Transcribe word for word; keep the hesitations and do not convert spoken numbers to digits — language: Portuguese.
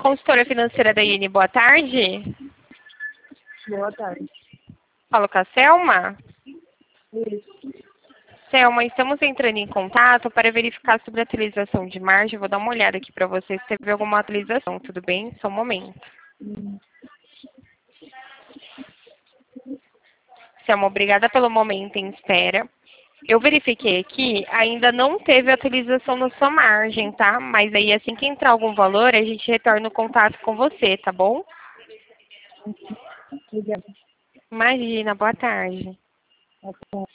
Consultora financeira da I N, boa tarde. Boa tarde. Falo com a Selma. Isso. Selma, estamos entrando em contato para verificar sobre a atualização de margem. Vou dar uma olhada aqui para você se teve alguma atualização, tudo bem? Só um momento. Hum. Selma, obrigada pelo momento em espera. Eu verifiquei aqui, ainda não teve atualização na sua margem, tá? Mas aí assim que entrar algum valor, a gente retorna o contato com você, tá bom? Obrigada. Imagina, boa tarde. Tá bom.